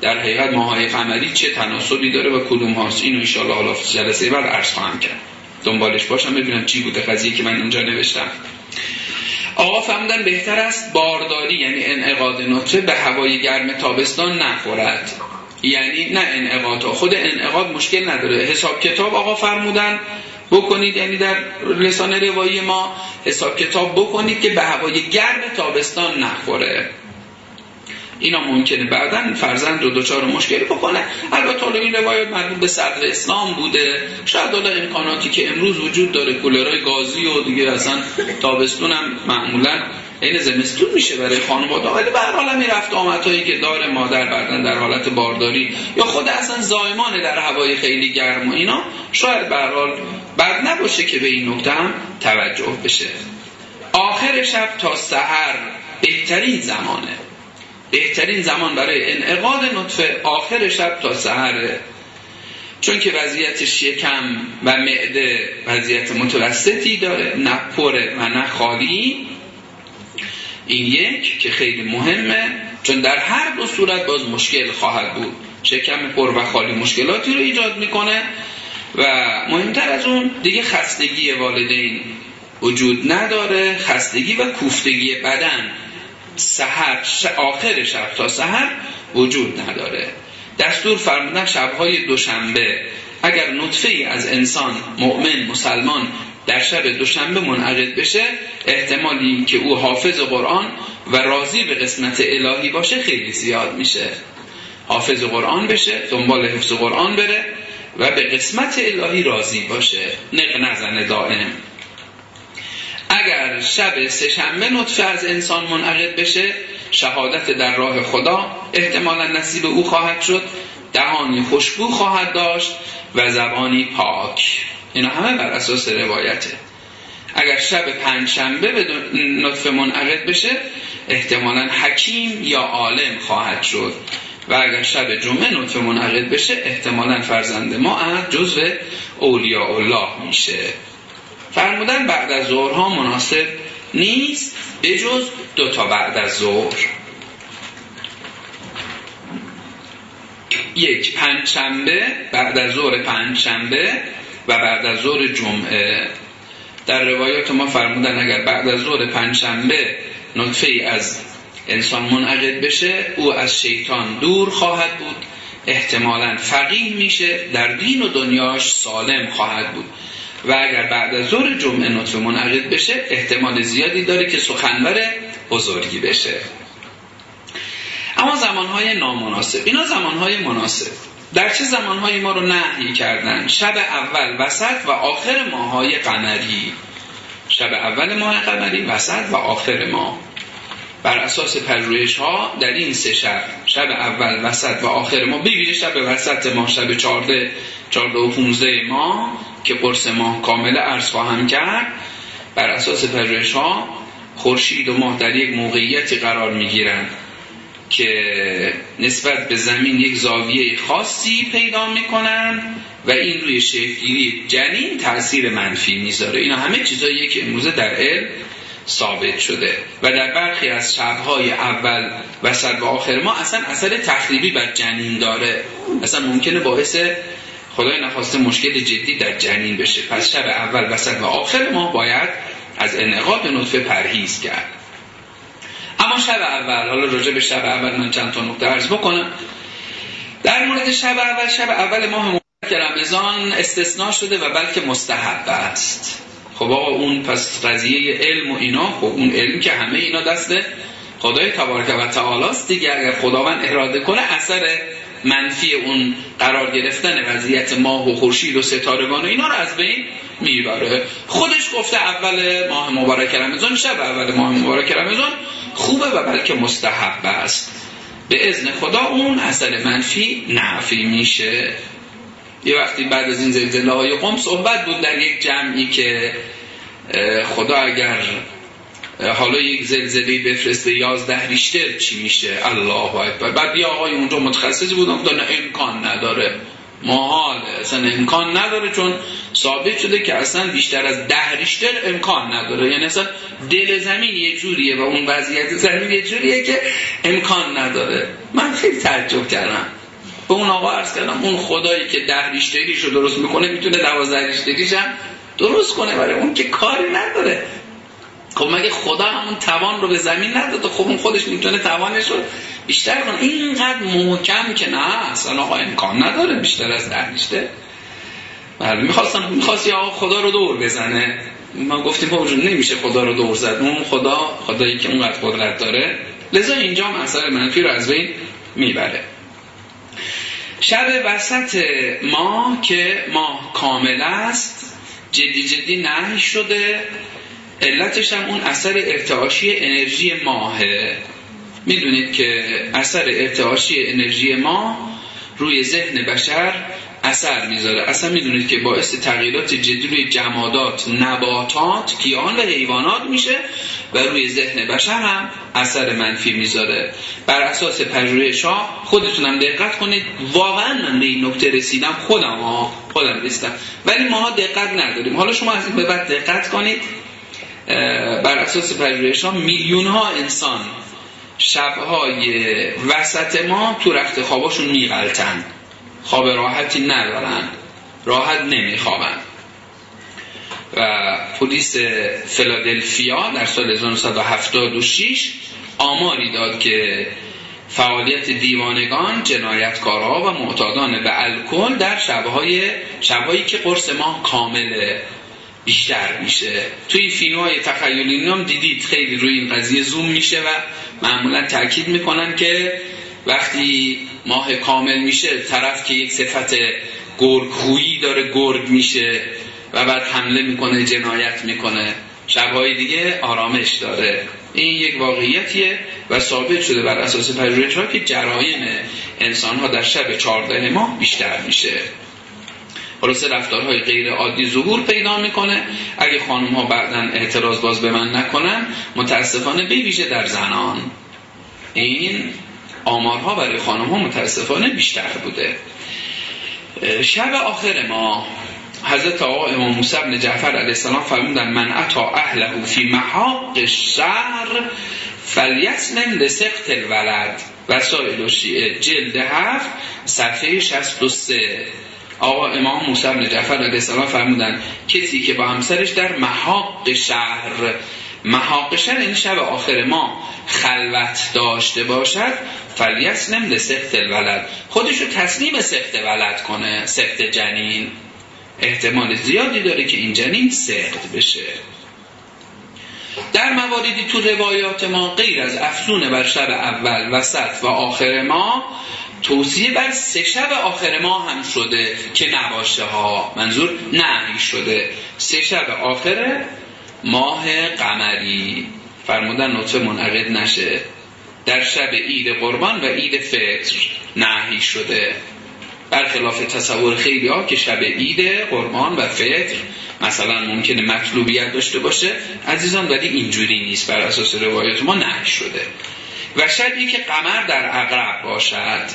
در حقیقت ماه‌های قمری چه تناسبی داره و کدوم هاست. اینو ان شاء الله حالا جلسه بعد عرض خواهم کرد. دنبالش باشم ببینم چی بوده قضیه که من اونجا نوشتم. آقا فهمیدن بهتر است بارداری یعنی انعقاد نطفه به هوای گرم تابستان نخورد. یعنی نه انعقاد، خود انعقاد مشکل نداره، حساب کتاب آقا فرمودن بکنید، یعنی در لسان روایی ما حساب کتاب بکنید که به هوای گرم تابستان نخوره. اینا ممکنه بعداً فرزند رو دچار مشکلی بکنه. البته این روایات مربوط به صدر اسلام بوده، شاید حالا امکاناتی که امروز وجود داره، کولرهای گازی و دیگه اصلا تابستون هم معمولاً این زمستون میشه برای خانواده، ولی به هر حال همین رفت آمدهایی که داره مادر بعداً در حالت بارداری یا خود اصلا زایمان در هوای خیلی گرم و اینا، شاید به هر حال بد نباشه که به این نکته هم توجه بشه. آخر شب تا سحر بهترین زمانه. بهترین زمان برای انعقاد نطفه آخر شب تا سحره، چون که وضعیت شکم و معده وضعیت متوسطی داره، نه پره و نه خالی. این یک که خیلی مهمه، چون در هر دو صورت باز مشکل خواهد بود. شکم پر و خالی مشکلاتی رو ایجاد میکنه و مهمتر از اون دیگه خستگی والدین وجود نداره، خستگی و کوفتگی بدن سحر آخر شب تا سحر وجود نداره. دستور فرمودن شب‌های دوشنبه اگر نطفه‌ای از انسان مؤمن مسلمان در شب دوشنبه منعقد بشه، احتمالی که او حافظ قرآن و راضی به قسمت الهی باشه خیلی زیاد میشه. حافظ قرآن بشه، دنبال حفظ قرآن بره و به قسمت الهی راضی باشه، نق نزنه دائم. اگر شب سه‌شنبه نطفه از انسان منعقد بشه، شهادت در راه خدا احتمالا نصیب او خواهد شد، دهانی خوشبو خواهد داشت و زبانی پاک. اینا همه بر اساس روایته. اگر شب پنجشنبه به نطفه منعقد بشه، احتمالا حکیم یا عالم خواهد شد و اگر شب جمعه نطفه منعقد بشه، احتمالا فرزند ما از جزو اولیاء الله میشه. فرمودن بعد از ظهرها مناسب نیست به جز 2 تا بعد از ظهر. یک پنجشنبه، بعد از ظهر پنجشنبه و بعد از ظهر جمعه. در روایات ما فرمودن اگر بعد از ظهر پنجشنبه نطفه‌ای از انسان منعقد بشه، او از شیطان دور خواهد بود، احتمالاً فقیه میشه، در دین و دنیاش سالم خواهد بود. و اگر بعد از ظهر جمعه نطفه منعقد بشه، احتمال زیادی داره که سخنور بزرگی بشه. اما زمانهای نامناسب، اینا زمانهای مناسب. در چه زمانهایی ما رو نهی کردن؟ شب اول، وسط و آخر ماه‌های قمری. شب اول ماه قمری، وسط و آخر ماه. بر اساس پژوهش‌ها در این 3 شب اول، وسط و آخر ماه، ببینید شب وسط ماه شب 14 و 15 ماه که قرص ماه کامل عرض خواهم کرد، بر اساس پژوهش‌ها خورشید و ماه در یک موقعیتی قرار می‌گیرند که نسبت به زمین یک زاویه خاصی پیدا می‌کنند و این روی شکل‌گیری جنین تأثیر منفی می‌ذاره. اینا همه چیزاییه که امروزه در علم ثابت شده و در برخی از شب‌های اول، وسط و آخر ما اصلا اثر تخریبی بر جنین داره، اصلا ممکنه باعث خدای نخواسته مشکل جدی در جنین بشه. پس شب اول، وسط و آخر ما باید از انعقاد نطفه پرهیز کرد. اما شب اول، حالا راجع به شب اول من چند تا نکته عرض بکنم. در مورد شب اول ماه مبارک رمضان استثناء شده و بلکه مستحب است. خب آقا اون پس قضیه علم و اینا، خب اون علم که همه اینا دست خدای تبارک و تعالی است دیگه. اگر خداوند اراده کنه اثر منفی اون قرار گرفتن وضعیت ماه و خورشید و ستارگان و اینا رو از بین میبره. خودش گفته اول ماه مبارک رمضان، شب اول ماه مبارک رمضان خوبه و بلکه مستحب است. به اذن خدا اون اثر منفی نافی میشه. یه وقتی بعد از این زلزله‌های قم صحبت بود در یک جمعی که خدا اگر حالا یک زلزله بفرسته 11 ریشتر چی میشه؟ الله اکبر. بعد یه آقای اونجا متخصصی بود گفت امکان نداره، محاله، اصلا امکان نداره، چون ثابت شده که اصلا بیشتر از 10 ریشتر امکان نداره. یعنی اصلا دل زمین یه جوریه و اون وضعیت زمین یه جوریه که امکان نداره. من خیلی تعجب کردم. به اون آقا عرض کردم اون خدایی که 10 ریشتگیشو درست میکنه میتونه 12 ریشتگیش هم درست کنه، برای اون که کاری نداره. خب مگه خدا همون توان رو به زمین نداده؟ خب اون خودش میتونه توانش رو بیشتر کنه. اینقدر محکم که نه اصلا آقا امکان نداره بیشتر از 10 ریشته. بله میخواست یا خدا رو دور بزنه. ما گفتیم با وجود نمیشه خدا رو دور زد، اون خدایی که اونقدر قدرت داره، لذا اینجا هم اثر منفی رو از بین میبره. شب وسط ماه که ماه کامل است جدی نهی شده، علتش هم اون اثر ارتعاشی انرژی ماهه. میدونید که اثر ارتعاشی انرژی ماه روی ذهن بشر اثر میذاره. اصلا میدونید که باعث تغییرات جدی روی جمادات، نباتات، گیاهان و حیوانات میشه و روی ذهن بشر هم اثر منفی میذاره. بر اساس پژوهش‌ها خودتونم دقت کنید، واقعا من به این نکته رسیدم، خودم رسیدم، ولی ماها دقت نداریم. حالا شما از این به بعد دقت کنید، بر اساس پژوهش‌ها میلیون‌ها انسان شب‌های وسط ماه تو رخت خواباشون میغلطن، خواب راحتی ندارن، راحت نمیخوابن. و پلیس فیلادلفیا در سال 1976 آماری داد که فعالیت دیوانگان، جنایتکارها و معتادان به الکل در شب‌هایی که قرص ماه کامله بیشتر میشه. توی فیلم‌های تخیلی هم دیدید خیلی روی این قضیه زوم میشه و معمولا تاکید میکنن که وقتی ماه کامل میشه طرف که یک صفت گرگ‌خویی داره گرگ میشه و بعد حمله میکنه، جنایت میکنه، شب‌های دیگه آرامش داره. این یک واقعیتیه و ثابت شده بر اساس پژوهش‌ها که جرایم انسان‌ها در شب 14 ماه بیشتر میشه. خلاصه رفتارهای غیر عادی ظهور پیدا میکنه. اگه خانم‌ها بعداً اعتراض باز به من نکنن، متاسفانه به ویژه در زنان این آمارها برای خانم‌ها متاسفانه بیشتر بوده. شب آخر ماه حضرت آقا امام موسی بن جعفر علیه السلام فرمودن من اتی اهله فی محاق الشهر فلیسلم لسقط الولد، وسائل الشیعه جلد 7 صفحه 63. آقا امام موسی بن جعفر علیه السلام فرمودن کسی که با همسرش در محاق شهر، محاق شهر این شب آخر ماه خلوت داشته باشد، فلیسلم لسقط الولد، خودشو تسلیم سقط ولد کنه، سقط جنین، احتمال زیادی داره که این جنین سقط بشه. در مواردی تو روایات ما غیر از افزون بر شب اول، وسط و آخر ماه توصیه بر 3 شب آخر ماه هم شده که نباشه ها، منظور نهی شده. 3 شب آخر ماه قمری فرمودن نطفه منعقد نشه. در شب عید قربان و عید فطر نهی شده، برخلاف تصور خیلی ها که شب عید قربان و فطر مثلا ممکنه مطلوبیت داشته باشه. عزیزان ولی اینجوری نیست، بر اساس روایت ما نهی شده. و شبی که قمر در عقرب باشد.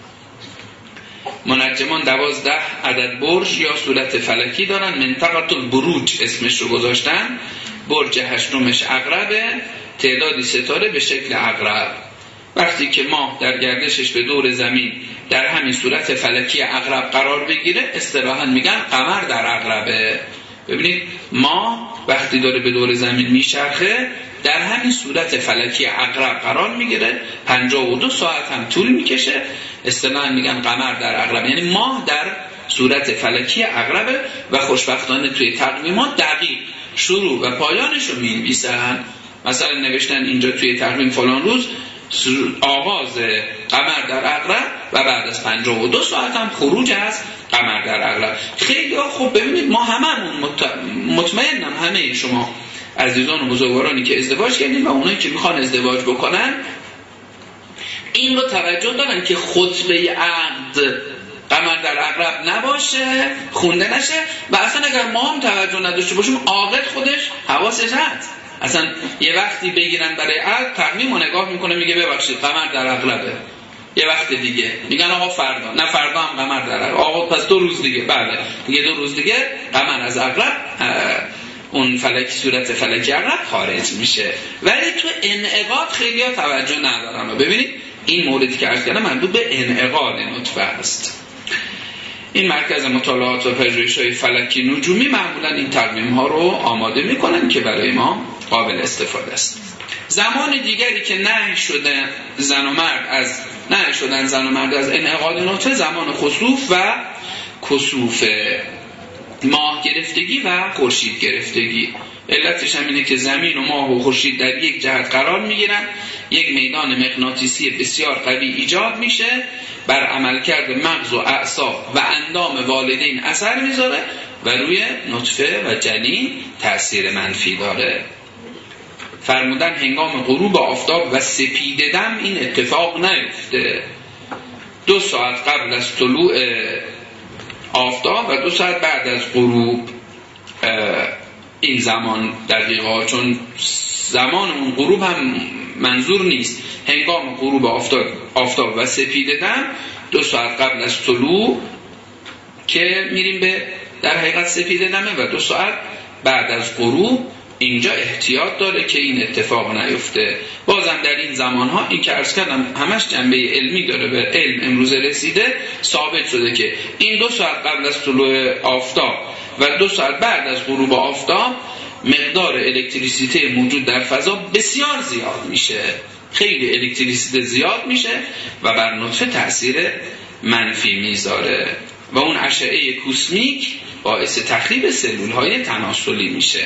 منجمان 12 عدد برج یا صورت فلکی دارن، منطقه البروج اسمش رو گذاشتن. برج 8مش عقربه، تعدادی ستاره به شکل عقرب. وقتی که ماه در گردشش به دور زمین در همین صورت فلکی عقرب قرار بگیره، اصطلاحاً میگن قمر در عقربه. ببینید ماه وقتی داره به دور زمین میچرخه در همین صورت فلکی عقرب قرار میگیره، 52 ساعت هم طول میکشه، اصطلاحاً میگن قمر در عقرب، یعنی ماه در صورت فلکی عقربه. و خوشبختانه توی تقویمات دقیق شروع و پایانش رو می‌نویسن. مثلا نوشتن اینجا توی تقویم فلان روز آغاز قمر در عقرب و بعد از 52 ساعت هم خروج از قمر در عقرب. خیلی خوب ببینید ما هممون مطمئنم همه شما عزیزان و بزرگوارانی که ازدواج کردین و اونایی که میخوان ازدواج بکنن این رو توجه دارن که خطبه عقد قمر در عقرب نباشه، خونده نشه. و اصلا اگر ما هم توجه نداشته باشیم عاقد خودش حواسش هست، اصلا یه وقتی بگیرن برای عقد تقویم رو نگاه میکنه میگه ببخشید قمر در عقربه، یه وقت دیگه میگن آقا فردا، نه فردا هم قمر در عقرب، آقا پس 2 روز دیگه، بله دیگه 2 روز دیگه قمر از عقرب اون فلک صورت فلکی عقرب خارج میشه. ولی تو انعقاد خیلی ها توجه ندارن. و ببینید این موردی که عرض کردم مربوط به انعقاد نطفه است. این مرکز مطالعات و پژوهش‌های فلکی نجومی معمولا این تقویم‌ها رو آماده می‌کنن که برای ما قابل استفاده است. زمان دیگری که نهی شدن زن و مرد از انعقاد نطفه زمان خسوف و کسوف، ماه گرفتگی و خورشید گرفتگی. علتش هم اینه که زمین و ماه و خورشید در یک جهت قرار میگیرن، یک میدان مغناطیسی بسیار قوی ایجاد میشه، بر عملکرد مغز و اعصاب و اندام والدین اثر میذاره و روی نطفه و جنین تأثیر منفی داره. فرمودن هنگام غروب آفتاب و سپید دم این اتفاق نیفته. 2 ساعت قبل از طلوع آفتاب و 2 ساعت بعد از غروب این زمان دقیقا، چون زمان اون غروب هم منظور نیست. هنگام غروب آفتاب و سپید دم 2 ساعت قبل از طلوع که میریم به در حقیقت سپید دمه و 2 ساعت بعد از غروب اینجا احتیاط داره که این اتفاق نیفته. بازم در این زمانها این که عرض کردم همش جنبه علمی داره، به علم امروز رسیده، ثابت شده که این 2 ساعت قبل از طلوع آفتاب و 2 ساعت بعد از غروب آفتاب مقدار الکتریسیته موجود در فضا بسیار زیاد میشه، خیلی الکتریسیته زیاد میشه و بر نطفه تأثیر منفی میذاره و اون اشعه کوسمیک باعث تخریب سلول‌های تناسلی میشه.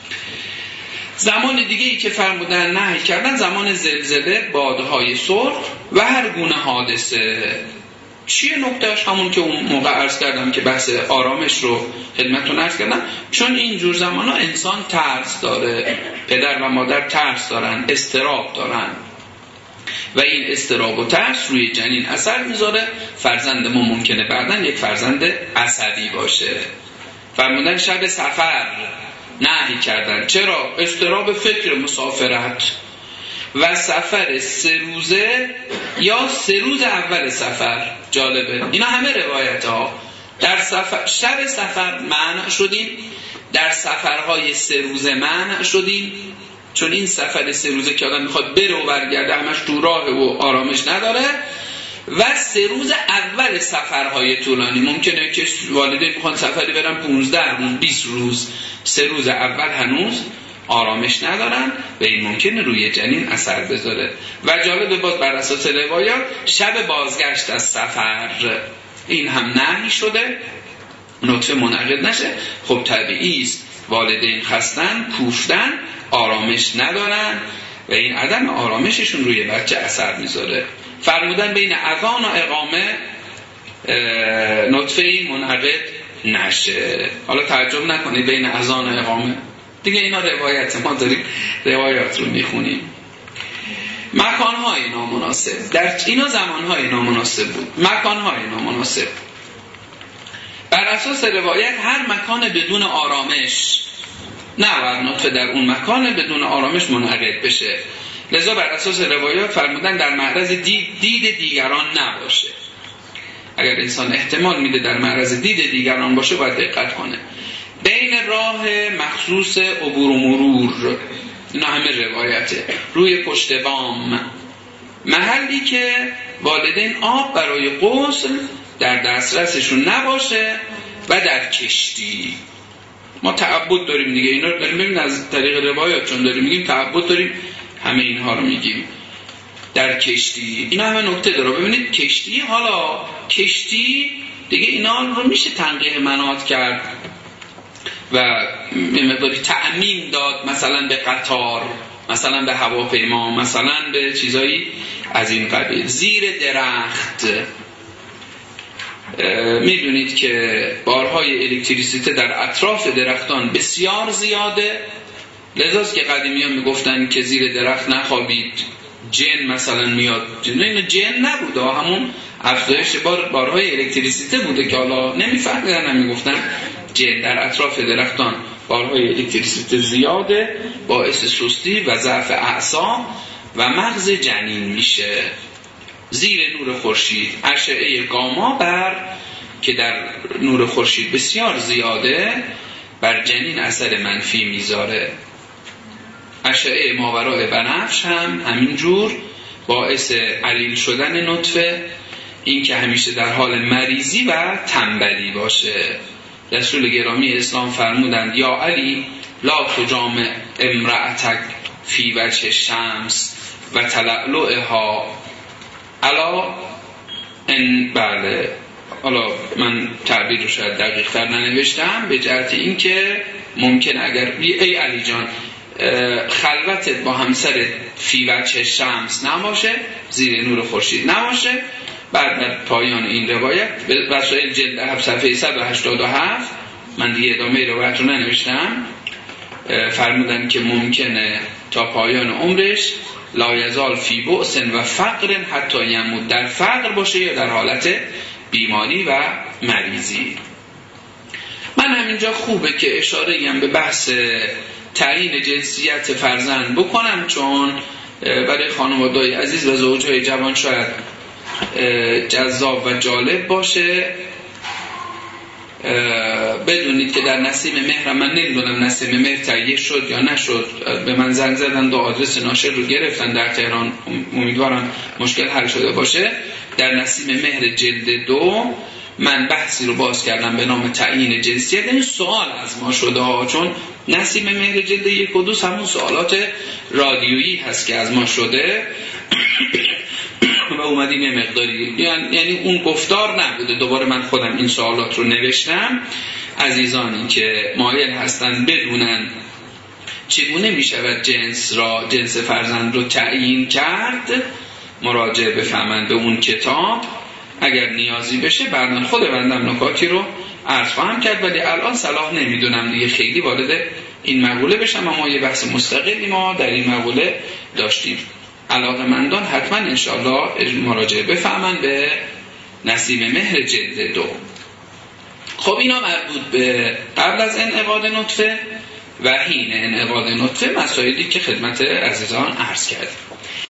زمان دیگه‌ای که فرمودن نهی کردن زمان زلزله، بادهای سرخ و هر گونه حادثه. چیه نکتهش؟ همون که اون موقع عرض کردم که بحث آرامش رو خدمتتون عرض کردم. چون این جور زمان‌ها انسان ترس داره، پدر و مادر ترس دارن، اضطراب دارن و این اضطراب و ترس روی جنین اثر میذاره. فرزند ما ممکنه بعداً یک فرزند عصبی باشه. فرمودن شب سفر نهی کردن. چرا؟ اضطراب فکر مسافرت و سفر 3 روزه یا 3 روز اول سفر. جالبه اینا همه روایت ها. در شب سفر منع شدیم، در سفرهای 3 روزه منع شدیم، چون این سفر 3 روزه که آدم میخواد بره و برگرده همش تو راه و آرامش نداره، و 3 روز اول سفرهای طولانی. ممکنه که والدین میخوان سفری برن 15 روز 20 روز، 3 روز اول هنوز آرامش ندارن و این ممکنه روی جنین اثر بذاره. و جالب باز بر اساس روایات شب بازگشت از سفر این هم نهی شده، نطفه منعقد نشه. خب طبیعی است، والدین خستن، کوفتن، آرامش ندارن و این عدم آرامششون روی بچه اثر میذاره. فرمودن بین اذان و اقامه نطفه منعقد نشه. حالا تعجب نکنید بین اذان و اقامه دیگه، اینا روایت، ما داریم روایات رو میخونیم. مکانهای نامناسب، در اینا زمانهای نامناسب بود، مکانهای نامناسب. بر اساس روایت هر مکان بدون آرامش نباید نطفه در اون مکان بدون آرامش منعقد بشه. لذا بر اساس روایات فرمودن در معرض دید دیگران نباشه. اگر انسان احتمال میده در معرض دید دیگران باشه باید دقت کنه. بین راه مخصوص عبور و مرور، اینا همه روایته. روی پشت بام، محلی که والدین آب برای غسل در دسترسشون نباشه و در کشتی. ما تعبد داریم دیگه، اینا رو داریم ببین از طریق روایات، چون داریم میگیم تعبد داریم همه اینها رو میگیم. در کشتی اینا همه نکته داره. ببینید کشتی، حالا کشتی دیگه اینا رو میشه تنقیح مناط کرد و مقداری تعمیم داد، مثلا به قطار، مثلا به هواپیما، مثلا به چیزایی از این قبیل. زیر درخت، میدونید که بارهای الکتریسیته در اطراف درختان بسیار زیاده، لذاست که قدیمیان میگفتن که زیر درخت نخوابید، جن مثلا میاد. این جن نبوده، همون افزایش بارهای الکتریسیته بوده که حالا نمیفهمیدن، هم میگفتن جن. در اطراف درختان بارهای الکتریسیته زیاده، باعث سستی و ضعف اعصاب و مغز جنین میشه. زیر نور خورشید، اشعه گاما که در نور خورشید بسیار زیاده، بر جنین اثر منفی میذاره. اشعه ماورای بنفش هم همینجور باعث علیل شدن نطفه این که همیشه در حال مریضی و تنبلی باشه. رسول گرامی اسلام فرمودند یا علی لا تجامع امرأتک فی وجه الشمس و تلألؤها الا ان بله، حالا من تعبیر رو شاید دقیق تر ننوشتم، به جهت این که ممکن اگر ای علی جان خلوتت با همسرت فی وجه شمس نباشه، زیر نور خورشید نباشه. بعد پایان این روایت به وسایل جلد 7 صفحه 187 من دیگه ادامه روایت رو ننوشتم، فرمودن که ممکنه تا پایان عمرش لا یزال فی بؤس و فقر حتی یموت، در فقر باشه یا در حالت بیماری و مریضی. من همینجا خوبه که اشاره‌ام به بحث تعیین جنسیت فرزند بکنم، چون برای خانواده‌های عزیز و زوجهای جوان شاید جذاب و جالب باشه. بدونید که در نسیم مهر، من نمیدونم نسیم مهر تهیه شد یا نشد، به من زنگ زدن، دو آدرس ناشر رو گرفتن در تهران، امیدوارم مشکل حل شده باشه. در نسیم مهر جلد 2 من بحثی رو باز کردم به نام تعیین جنسیت. این سوال از ما شده ها، چون نسیم مهر جلد 1 و 2 همون سوالات رادیویی هست که از ما شده و اومدیم یه مقداری، یعنی اون گفتار نبوده. دوباره من خودم این سوالات رو نوشتم. عزیزانی که مایل هستن بدونن چگونه میشود جنس فرزند رو تعیین کرد، مراجعه بفهمن به اون کتاب. اگر نیازی بشه بعداً خود بندم نکاتی رو عرض خواهم کرد، ولی الان صلاح نمیدونم دیگه خیلی وارد این مقوله بشم، اما یه بحث مستقلی ما در این مقوله داشتیم. علاقه‌مندان حتما انشاءالله مراجعه بفهمن به نسیم مهر جلد 2. خب اینا مربوط به قبل از انعقاد نطفه و حین انعقاد نطفه، مسائلی که خدمت عزیزان عرض کردیم.